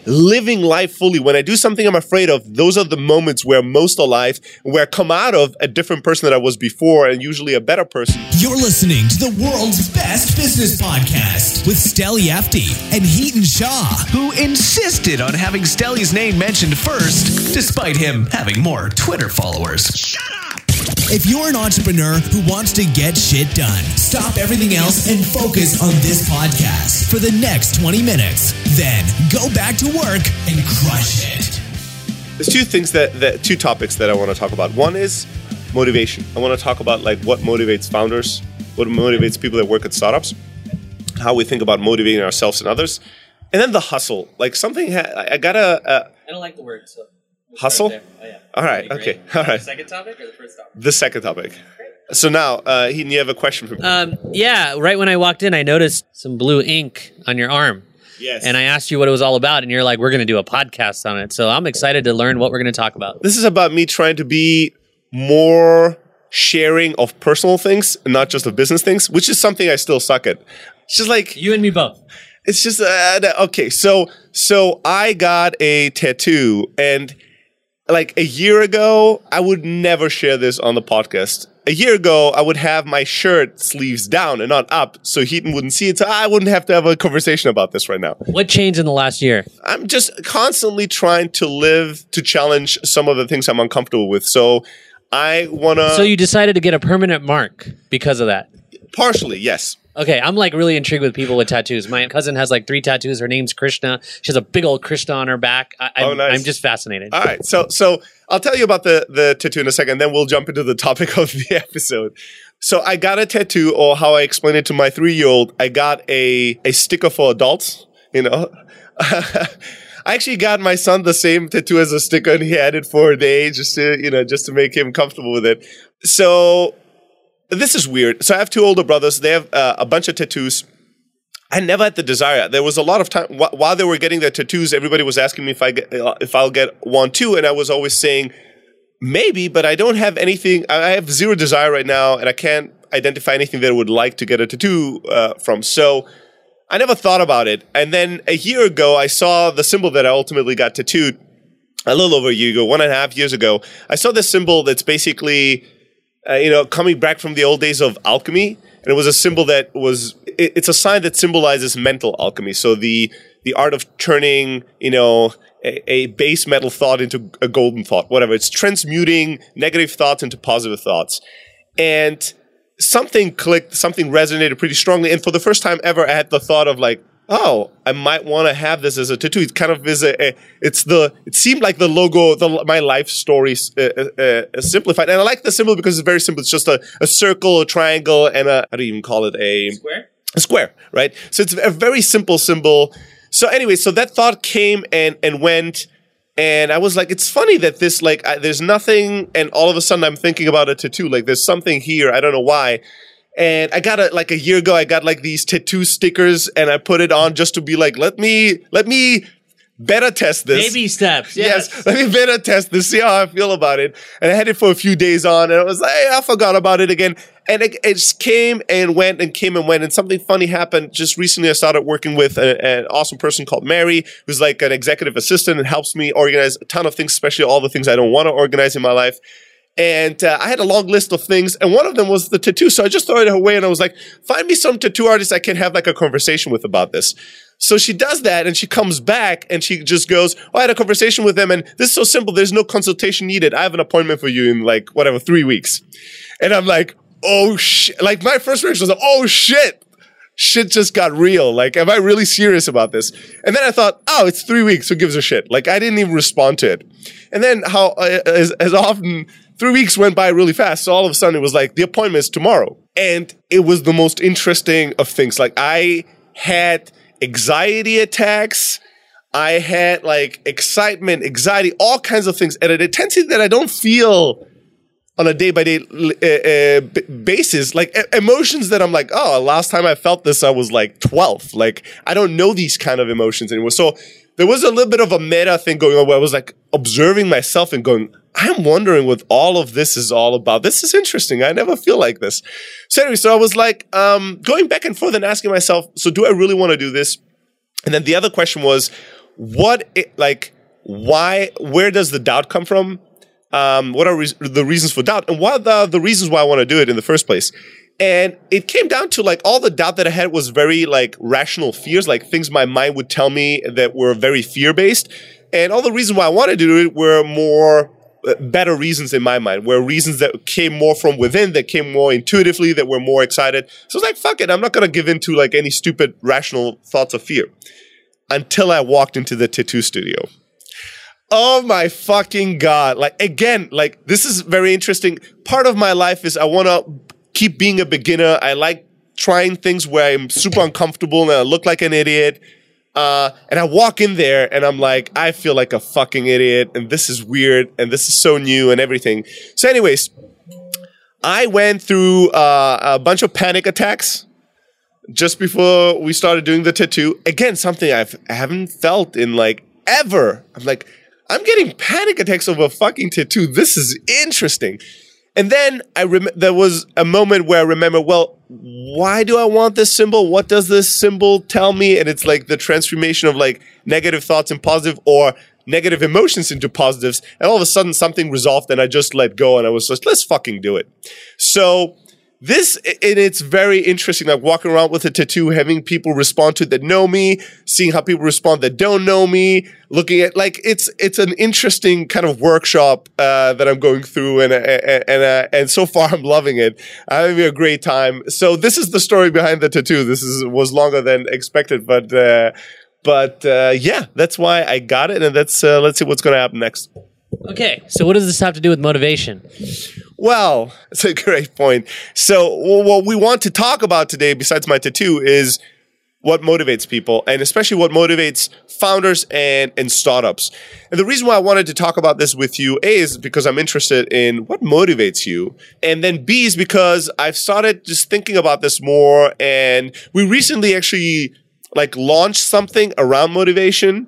living life fully. When I do something I'm afraid of, those are the moments where I'm most alive, where I come out of a different person that I was before, and usually a better person. You're listening to the world's best business podcast with Steli Efti and Heaton Shaw, who insisted on having Steli's name mentioned first, despite him having more Twitter followers. Shut up! If you're an entrepreneur who wants to get shit done, stop everything else and focus on this podcast for the next 20 minutes. Then go back to work and crush it. There's two topics that I want to talk about. One is motivation. I want to talk about like what motivates founders, what motivates people that work at startups, how we think about motivating ourselves and others, and then the hustle. Like something I don't like the word, so we'll hustle. Oh, yeah. All right. Okay. All right. The second topic or the first topic? The second topic. So now, Heaton, you have a question for me. Yeah. Right when I walked in, I noticed some blue ink on your arm. Yes. And I asked you what it was all about, and you're like, we're going to do a podcast on it. So I'm excited to learn what we're going to talk about. This is about me trying to be more sharing of personal things and not just of business things, which is something I still suck at. It's just like... You and me both. It's just... okay, so I got a tattoo, and like a year ago, I would never share this on the podcast. A year ago, I would have my shirt sleeves down and not up so Heaton wouldn't see it. So I wouldn't have to have a conversation about this right now. What changed in the last year? I'm just constantly trying to challenge some of the things I'm uncomfortable with. So I want to... So you decided to get a permanent mark because of that? Partially, yes. Okay, I'm like really intrigued with people with tattoos. My cousin has like 3 tattoos. Her name's Krishna. She has a big old Krishna on her back. Nice. I'm just fascinated. All right, so I'll tell you about the tattoo in a second, then we'll jump into the topic of the episode. So I got a tattoo, or how I explained it to my 3-year-old, I got a sticker for adults, you know. I actually got my son the same tattoo as a sticker, and he had it for a day just to make him comfortable with it. So... This is weird. So I have 2 older brothers. They have a bunch of tattoos. I never had the desire. There was a lot of time while they were getting their tattoos. Everybody was asking me if I'll get one too, and I was always saying maybe, but I don't have anything. I have zero desire right now, and I can't identify anything that I would like to get a tattoo from. So I never thought about it. And then a year ago, I saw the symbol that I ultimately got tattooed. A little over a year ago, 1.5 years ago, I saw this symbol that's basically. Coming back from the old days of alchemy, and it was a symbol that was, it's a sign that symbolizes mental alchemy. So the art of turning, a base metal thought into a golden thought, whatever. It's transmuting negative thoughts into positive thoughts. And something clicked, something resonated pretty strongly. And for the first time ever, I had the thought of like, oh, I might want to have this as a tattoo. It kind of is it seemed like the logo, my life story simplified. And I like the symbol because it's very simple. It's just a circle, a triangle, and how do you even call it? A square, right? So it's a very simple symbol. So anyway, so that thought came and went. And I was like, it's funny that this, there's nothing. And all of a sudden I'm thinking about a tattoo. Like there's something here. I don't know why. And I got a year ago, I got like these tattoo stickers, and I put it on just to be like, let me beta test this. Baby steps, yes. Let me beta test this, see how I feel about it. And I had it for a few days on, and I was like, hey, I forgot about it again. And it just came and went and came and went. And something funny happened. Just recently, I started working with an awesome person called Mary, who's like an executive assistant and helps me organize a ton of things, especially all the things I don't want to organize in my life. And I had a long list of things, and one of them was the tattoo. So I just threw it away, and I was like, find me some tattoo artists I can have like a conversation with about this. So she does that, and she comes back, and she just goes, I had a conversation with them, and this is so simple. There's no consultation needed. I have an appointment for you in 3 weeks. And I'm like, oh, shit. Like, my first reaction was like, oh, shit. Shit just got real. Like, am I really serious about this? And then I thought, oh, it's 3 weeks. Who gives a shit? Like, I didn't even respond to it. And then as often... 3 weeks went by really fast. So all of a sudden it was like, the appointment is tomorrow. And it was the most interesting of things. Like I had anxiety attacks. I had like excitement, anxiety, all kinds of things at an intensity that I don't feel on a day-by-day basis. Like emotions that I'm like, oh, last time I felt this, I was like 12. Like I don't know these kind of emotions anymore. So there was a little bit of a meta thing going on where I was like observing myself and going, I'm wondering what all of this is all about. This is interesting. I never feel like this. So anyway, so I was like going back and forth and asking myself, so do I really want to do this? And then the other question was, where does the doubt come from? What are the reasons for doubt? And what are the reasons why I want to do it in the first place? And it came down to like all the doubt that I had was very like rational fears, like things my mind would tell me that were very fear-based. And all the reasons why I wanted to do it were more better reasons in my mind, were reasons that came more from within, that came more intuitively, that were more excited. So I was like, fuck it, I'm not going to give in to like any stupid rational thoughts of fear. Until I walked into the tattoo studio. Oh my fucking God. Like, again, like this is very interesting. Part of my life is I want to keep being a beginner. I like trying things where I'm super uncomfortable and I look like an idiot. And I walk in there and I'm like, I feel like a fucking idiot and this is weird and this is so new and everything. So anyways, I went through a bunch of panic attacks just before we started doing the tattoo. Again, something I haven't felt in like ever. I'm like, I'm getting panic attacks over a fucking tattoo. This is interesting. And then there was a moment where I remember, well, why do I want this symbol? What does this symbol tell me? And it's like the transformation of like negative thoughts and positive or negative emotions into positives. And all of a sudden something resolved and I just let go and I was just, let's fucking do it. So this, and it's very interesting, like walking around with a tattoo, having people respond to it that know me, seeing how people respond that don't know me, looking at, like, it's an interesting kind of workshop that I'm going through, and so far I'm loving it. I'm having a great time. So this is the story behind the tattoo. This was longer than expected, but yeah, that's why I got it, and let's see what's going to happen next. Okay, so what does this have to do with motivation? Well, it's a great point. So what we want to talk about today, besides my tattoo, is what motivates people, and especially what motivates founders and startups. And the reason why I wanted to talk about this with you, A, is because I'm interested in what motivates you, and then B is because I've started just thinking about this more, and we recently actually like launched something around motivation.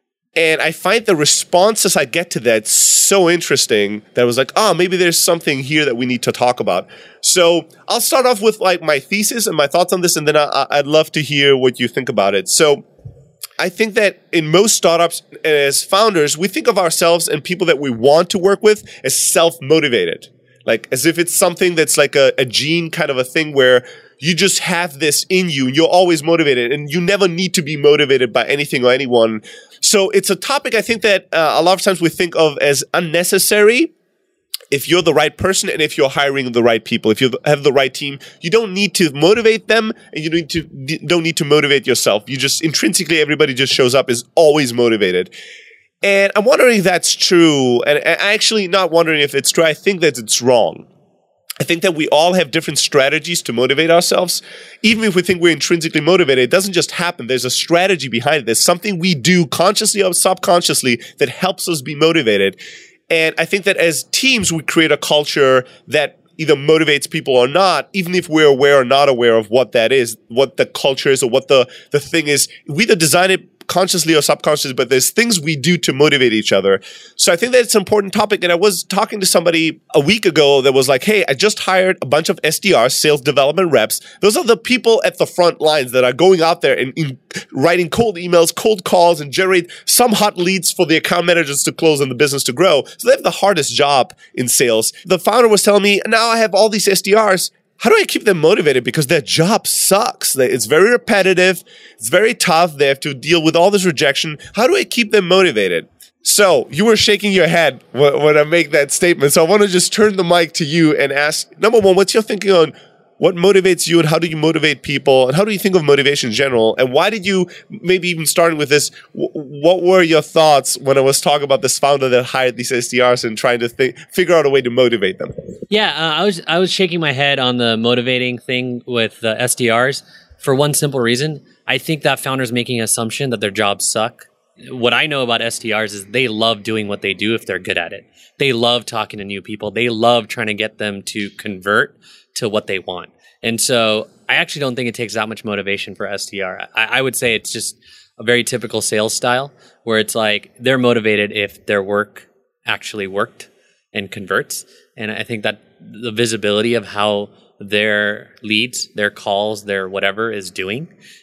And I find the responses I get to that so interesting that I was like, oh, maybe there's something here that we need to talk about. So I'll start off with like my thesis and my thoughts on this, and then I'd love to hear what you think about it. So I think that in most startups, as founders, we think of ourselves and people that we want to work with as self-motivated. Like as if it's something that's like a gene kind of a thing where you just have this in you and you're always motivated and you never need to be motivated by anything or anyone. So it's a topic I think that a lot of times we think of as unnecessary if you're the right person and if you're hiring the right people. If you have the right team, you don't need to motivate them and you don't need to motivate yourself. You just intrinsically, everybody just shows up is always motivated. And I'm wondering if that's true. And I actually not wondering if it's true. I think that it's wrong. I think that we all have different strategies to motivate ourselves. Even if we think we're intrinsically motivated, it doesn't just happen. There's a strategy behind it. There's something we do consciously or subconsciously that helps us be motivated. And I think that as teams, we create a culture that either motivates people or not, even if we're aware or not aware of what that is, what the culture is or what the thing is. We either design it consciously or subconsciously, but there's things we do to motivate each other. So I think that it's an important topic. And I was talking to somebody a week ago that was like, hey, I just hired a bunch of SDRs, sales development reps. Those are the people at the front lines that are going out there and writing cold emails, cold calls, and generate some hot leads for the account managers to close and the business to grow. So they have the hardest job in sales. The founder was telling me, now I have all these SDRs. How do I keep them motivated? Because their job sucks. It's very repetitive. It's very tough. They have to deal with all this rejection. How do I keep them motivated? So you were shaking your head when I make that statement. So I want to just turn the mic to you and ask, number one, what's your thinking on what motivates you and how do you motivate people? And how do you think of motivation in general? And why did you, maybe even starting with this, what were your thoughts when I was talking about this founder that hired these SDRs and trying to figure out a way to motivate them? Yeah, I was shaking my head on the motivating thing with the SDRs for one simple reason. I think that founder's making an assumption that their jobs suck. What I know about SDRs is they love doing what they do if they're good at it. They love talking to new people. They love trying to get them to convert to what they want. And so I actually don't think it takes that much motivation for SDR. I would say it's just a very typical sales style where it's like they're motivated if their work actually worked and converts. And I think that the visibility of how their leads, their calls, their whatever is doing is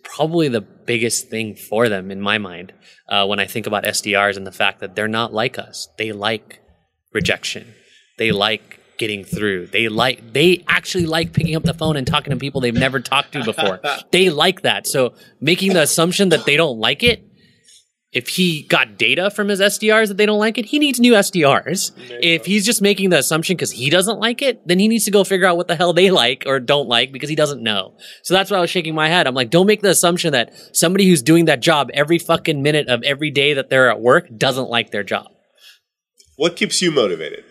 probably the biggest thing for them in my mind when I think about SDRs and the fact that they're not like us. They like rejection. They like getting through. They actually like picking up the phone and talking to people they've never talked to before. They like that. So making the assumption that they don't like it, if he got data from his SDRs that they don't like it, he needs new SDRs. If he's just making the assumption because he doesn't like it, then he needs to go figure out what the hell they like or don't like because he doesn't know. So that's why I was shaking my head. I'm like, don't make the assumption that somebody who's doing that job every fucking minute of every day that they're at work doesn't like their job. What keeps you motivated?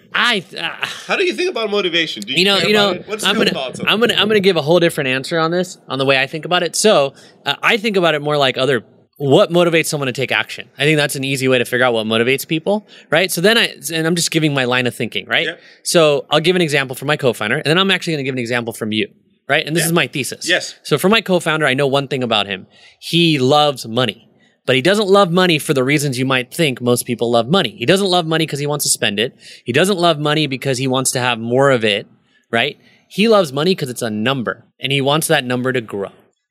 How do you think about motivation? Do you know, what's your thoughts on it? I'm gonna give a whole different answer on this, on the way I think about it. So I think about it more like what motivates someone to take action. I think that's an easy way to figure out what motivates people, right? So then I'm just giving my line of thinking, right? Yeah. So I'll give an example from my co-founder, and then I'm actually gonna give an example from you, right? And this is my thesis. Yes. So for my co-founder, I know one thing about him. He loves money. But he doesn't love money for the reasons you might think most people love money. He doesn't love money because he wants to spend it. He doesn't love money because he wants to have more of it, right? He loves money because it's a number, and he wants that number to grow.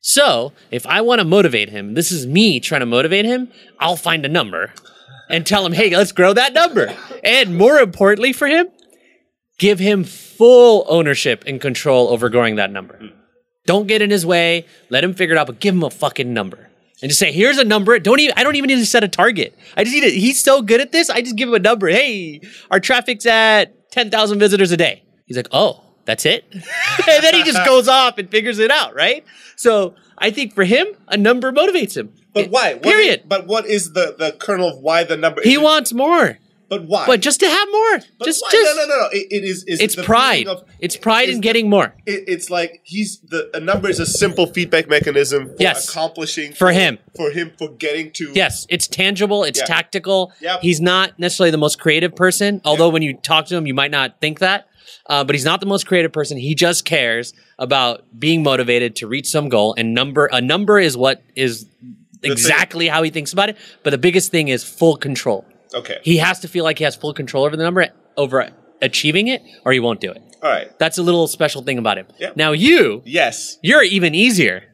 So if I want to motivate him, this is me trying to motivate him, I'll find a number and tell him, hey, let's grow that number. And more importantly for him, give him full ownership and control over growing that number. Don't get in his way. Let him figure it out, but give him a fucking number. And just say, here's a number. I don't even need to set a target. I just need to, he's so good at this, I just give him a number. Hey, our traffic's at 10,000 visitors a day. He's like, oh, that's it? And then he just goes off and figures it out, right? So I think for him, a number motivates him. But why? Period. But what is the kernel of why the number? He wants more. But why? But just to have more. But just no. It's pride. It's pride in getting more. It's like a number is a simple feedback mechanism for accomplishing for him for getting to. Yes, it's tangible. It's tactical. Yep. He's not necessarily the most creative person. Although when you talk to him, you might not think that. But he's not the most creative person. He just cares about being motivated to reach some goal. And a number is what is exactly how he thinks about it. But the biggest thing is full control. Okay. He has to feel like he has full control over the number, over achieving it, or he won't do it. All right. That's a little special thing about him. Yep. Now yes, you're even easier.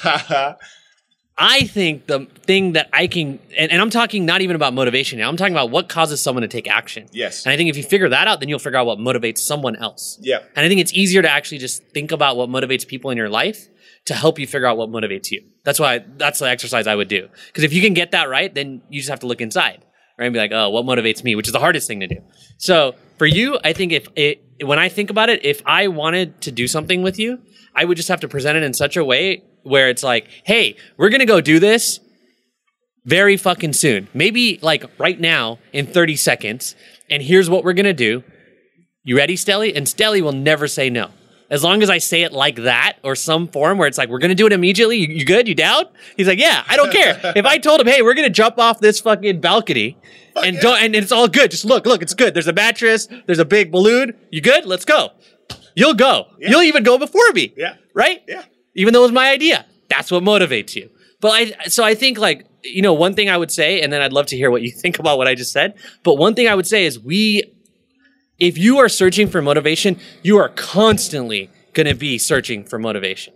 I think the thing that I can, and I'm talking not even about motivation now, I'm talking about what causes someone to take action. Yes. And I think if you figure that out, then you'll figure out what motivates someone else. Yeah. And I think it's easier to actually just think about what motivates people in your life to help you figure out what motivates you. That's the exercise I would do. Because if you can get that right, then you just have to look inside. Right, and be like, oh, what motivates me? Which is the hardest thing to do. So for you, I think when I think about it, if I wanted to do something with you, I would just have to present it in such a way where it's like, hey, we're going to go do this very fucking soon. Maybe like right now in 30 seconds. And here's what we're going to do. You ready, Stelly? And Stelly will never say no. As long as I say it like that or some form where it's like, we're going to do it immediately. You good? You down? He's like, yeah, I don't care. If I told him, hey, we're going to jump off this fucking balcony and it's all good. Just look, it's good. There's a mattress. There's a big balloon. You good? Let's go. You'll go. Yeah. You'll even go before me. Yeah. Right? Yeah. Even though it was my idea. That's what motivates you. But I think like, one thing I would say, and then I'd love to hear what you think about what I just said. But one thing I would say is if you are searching for motivation, you are constantly going to be searching for motivation.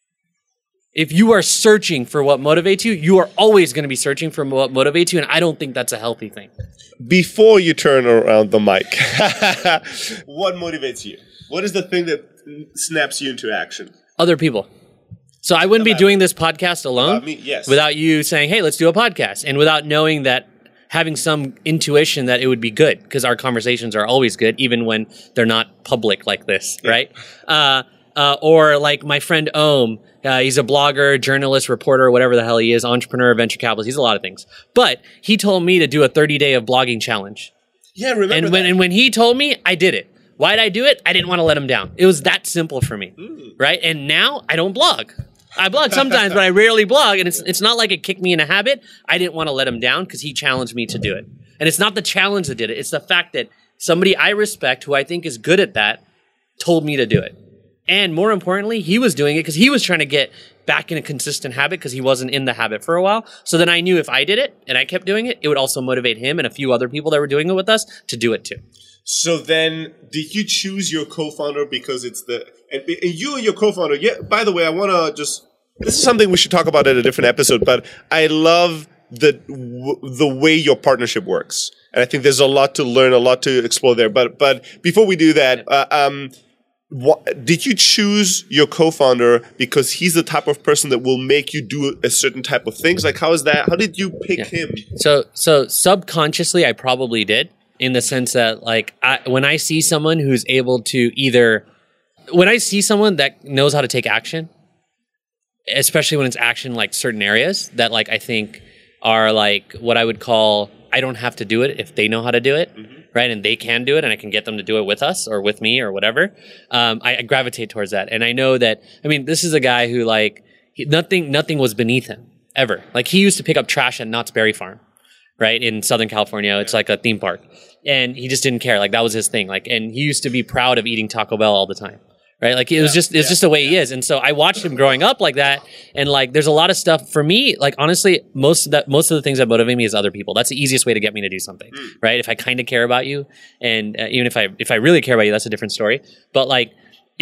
If you are searching for what motivates you, you are always going to be searching for what motivates you, and I don't think that's a healthy thing. Before you turn around the mic, what motivates you? What is the thing that snaps you into action? Other people. So I wouldn't be doing this podcast alone without you saying, hey, let's do a podcast, and without knowing that, having some intuition that it would be good, because our conversations are always good, even when they're not public like this, right? Or like my friend Ohm, he's a blogger, journalist, reporter, whatever the hell he is, entrepreneur, venture capitalist. He's a lot of things. But he told me to do a 30-day of blogging challenge. Yeah, remember that. And when he told me, I did it. Why did I do it? I didn't want to let him down. It was that simple for me, right? And now I don't blog. I blog sometimes, but I rarely blog, and it's not like it kicked me in a habit. I didn't want to let him down because he challenged me to do it. And it's not the challenge that did it. It's the fact that somebody I respect, who I think is good at that, told me to do it. And more importantly, he was doing it because he was trying to get back in a consistent habit because he wasn't in the habit for a while. So then I knew if I did it and I kept doing it, it would also motivate him and a few other people that were doing it with us to do it too. So then, did you choose your co-founder because it's and you and your co-founder? Yeah. By the way, I want to just This is something we should talk about in a different episode, but I love the way your partnership works. And I think there's a lot to learn, a lot to explore there. But before we do that, did you choose your co-founder because he's the type of person that will make you do a certain type of things? Like, how is that? How did you pick him? So subconsciously, I probably did, in the sense that, like, when I see someone who's able to when I see someone that knows how to take action, especially when it's action like certain areas that, like, I think are like what I would call, I don't have to do it if they know how to do it, right? And they can do it, and I can get them to do it with us or with me or whatever. I gravitate towards that. And I know that, I mean, this is a guy who, like, nothing was beneath him ever. Like, he used to pick up trash at Knott's Berry Farm, right? In Southern California. It's like a theme park. And he just didn't care. Like, that was his thing. Like, and he used to be proud of eating Taco Bell all the time. Right? Like, it's just the way he is. And so I watched him growing up like that. And, like, there's a lot of stuff for me, like, honestly, most of the things that motivate me is other people. That's the easiest way to get me to do something, right? If I kind of care about you, and even if I really care about you, that's a different story. But, like,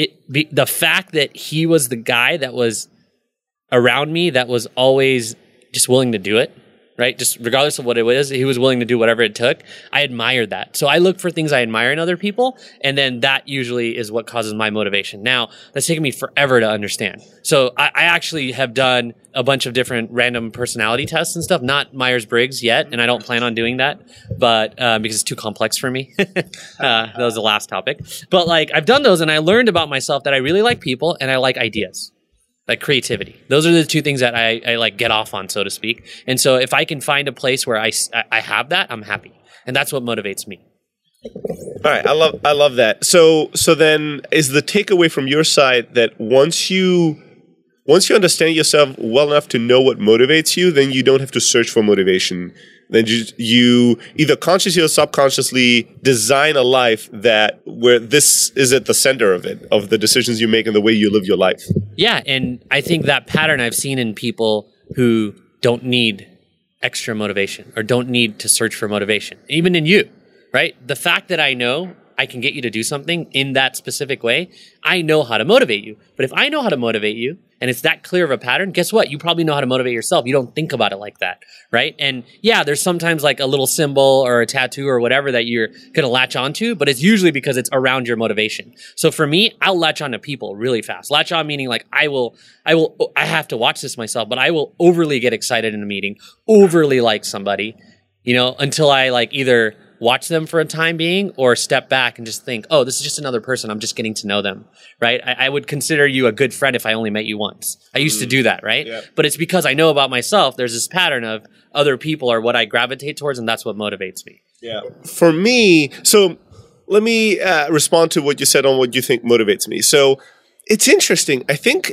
the fact that he was the guy that was around me that was always just willing to do it, right? Just regardless of what it was, he was willing to do whatever it took. I admired that. So I look for things I admire in other people, and then that usually is what causes my motivation. Now, that's taken me forever to understand. So I actually have done a bunch of different random personality tests and stuff, not Myers-Briggs yet, and I don't plan on doing that, but because it's too complex for me. That was the last topic. But, like, I've done those, and I learned about myself that I really like people and I like ideas. Like creativity. Those are the two things that I like get off on, so to speak. And so if I can find a place where I have that, I'm happy. And that's what motivates me. All right. I love that. So then is the takeaway from your side that once you understand yourself well enough to know what motivates you, then you don't have to search for motivation. Then you either consciously or subconsciously design a life where this is at the center of it, of the decisions you make and the way you live your life. Yeah, and I think that pattern I've seen in people who don't need extra motivation or don't need to search for motivation, even in you, right? The fact that I know I can get you to do something in that specific way, I know how to motivate you. But if I know how to motivate you, and it's that clear of a pattern, guess what? You probably know how to motivate yourself. You don't think about it like that, right? And yeah, there's sometimes like a little symbol or a tattoo or whatever that you're going to latch onto, but it's usually because it's around your motivation. So for me, I'll latch on to people really fast. Latch on meaning like I have to watch this myself, but I will overly get excited in a meeting, overly like somebody, until I like either watch them for a time being or step back and just think, oh, this is just another person. I'm just getting to know them, right? I would consider you a good friend if I only met you once. I used to do that, right? Yeah. But it's because I know about myself. There's this pattern of other people are what I gravitate towards, and that's what motivates me. Yeah. For me, so let me respond to what you said on what you think motivates me. So it's interesting. I think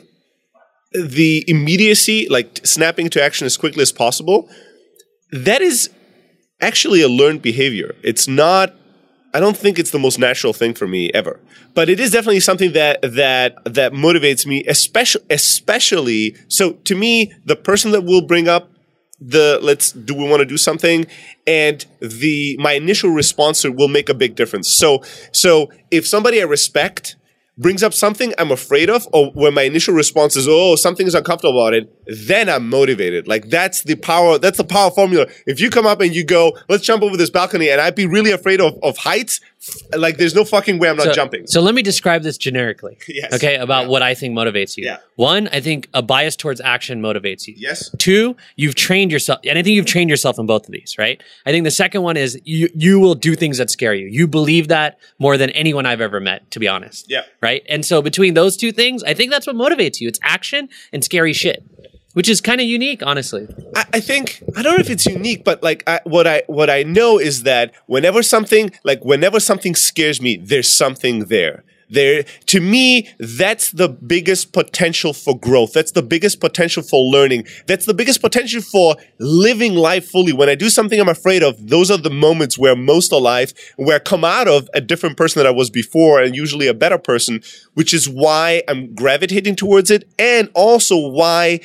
the immediacy, like snapping to action as quickly as possible, that is actually a learned behavior. It's not, I don't think it's the most natural thing for me ever. But it is definitely something that motivates me, especially, so to me, the person that will bring up do we want to do something? And my initial response to it will make a big difference. So if somebody I respect brings up something I'm afraid of, or when my initial response is, oh, something is uncomfortable about it, then I'm motivated. Like that's the power formula. If you come up and you go, let's jump over this balcony, and I'd be really afraid of heights, like there's no fucking way I'm not jumping. So let me describe this generically. Yes. Okay, about what I think motivates you. Yeah. One, I think a bias towards action motivates you. Yes. Two, you've trained yourself, and I think you've trained yourself in both of these, right? I think the second one is you will do things that scare you. You believe that more than anyone I've ever met, to be honest. Yeah. Right? And so between those two things, I think that's what motivates you. It's action and scary shit. Which is kind of unique, honestly. I think, I don't know if it's unique, but like what I know is that whenever something scares me, there's something there. To me, that's the biggest potential for growth. That's the biggest potential for learning. That's the biggest potential for living life fully. When I do something I'm afraid of, those are the moments where I'm most alive, where I come out of a different person that I was before, and usually a better person, which is why I'm gravitating towards it, and also why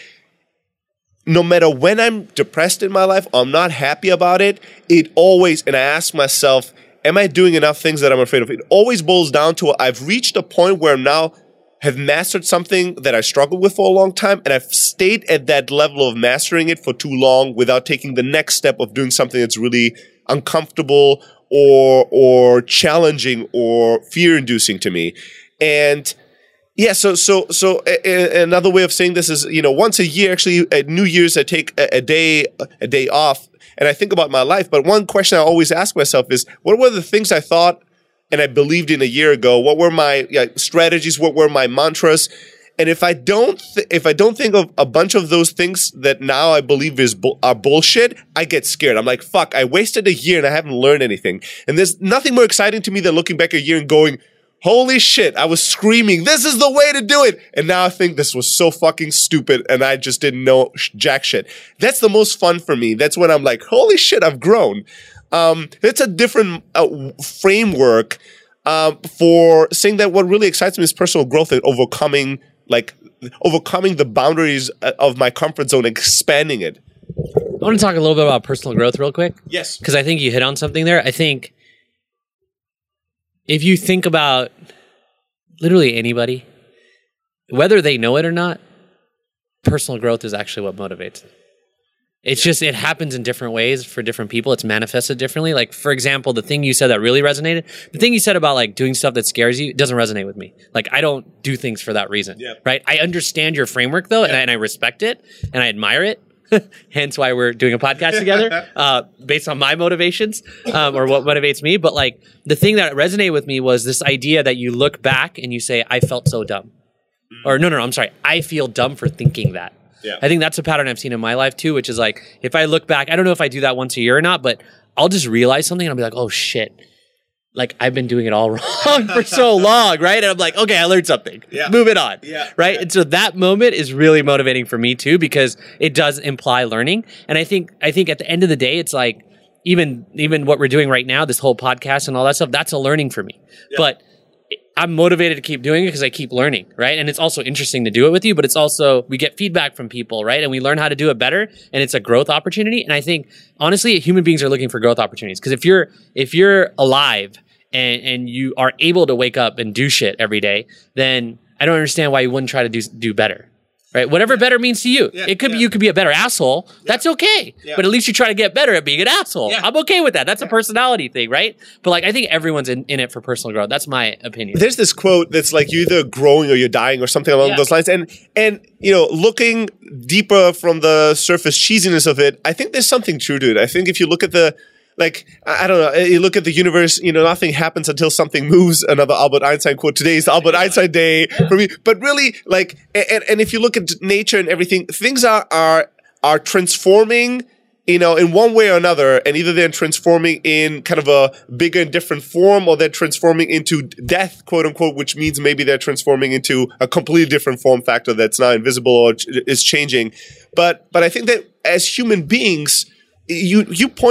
no matter when I'm depressed in my life, I'm not happy about it, and I ask myself, am I doing enough things that I'm afraid of? It always boils down to I've reached a point where now have mastered something that I struggled with for a long time, and I've stayed at that level of mastering it for too long without taking the next step of doing something that's really uncomfortable or challenging or fear-inducing to me. And yeah, so another way of saying this is, once a year, actually at New Year's, I take a day off, and I think about my life. But one question I always ask myself is, what were the things I thought and I believed in a year ago? What were my strategies? What were my mantras? And if I don't think of a bunch of those things that now I believe are bullshit, I get scared. I'm like, fuck, I wasted a year and I haven't learned anything. And there's nothing more exciting to me than looking back a year and going, holy shit, I was screaming, this is the way to do it. And now I think this was so fucking stupid and I just didn't know jack shit. That's the most fun for me. That's when I'm like, holy shit, I've grown. It's a different framework for saying that what really excites me is personal growth and overcoming the boundaries of my comfort zone, expanding it. I want to talk a little bit about personal growth real quick. Yes. Because I think you hit on something there. I think if you think about literally anybody, whether they know it or not, personal growth is actually what motivates them. It's just, it happens in different ways for different people. It's manifested differently. Like, for example, the thing you said that really resonated, the thing you said about like doing stuff that scares you, doesn't resonate with me. Like, I don't do things for that reason, right? I understand your framework though, and I respect it, and I admire it. Hence why we're doing a podcast together, based on my motivations, or what motivates me. But like, the thing that resonated with me was this idea that you look back and you say, I felt so dumb. Or no, I'm sorry. I feel dumb for thinking that. Yeah. I think that's a pattern I've seen in my life too, which is like, if I look back, I don't know if I do that once a year or not, but I'll just realize something and I'll be like, oh shit, like I've been doing it all wrong for so long, right? And I'm like, okay, I learned something. Yeah. Move it on. Yeah. Right? Yeah. And so that moment is really motivating for me too, because it does imply learning. And I think at the end of the day, it's like, even what we're doing right now, this whole podcast and all that stuff, that's a learning for me. Yeah. But I'm motivated to keep doing it because I keep learning, right? And it's also interesting to do it with you, but it's also, we get feedback from people, right? And we learn how to do it better, and it's a growth opportunity. And I think, honestly, human beings are looking for growth opportunities, because if you're alive and you are able to wake up and do shit every day, then I don't understand why you wouldn't try to do better. Right? Whatever better means to you. It could be, you could be a better asshole. That's okay. But at least you try to get better at being an asshole. I'm okay with that. That's a personality thing, right? But like, I think everyone's in it for personal growth. That's my opinion. There's this quote that's like, you're either growing or you're dying or something along those lines. And looking deeper from the surface cheesiness of it, I think there's something true to it. I think if you look at I don't know, you look at the universe, nothing happens until something moves. Another Albert Einstein quote. Today is the Albert Einstein day for me. But really, and if you look at nature and everything, things are transforming, in one way or another. And either they're transforming in kind of a bigger and different form, or they're transforming into death, quote unquote, which means maybe they're transforming into a completely different form factor that's now invisible or is changing. But I think that as human beings, you point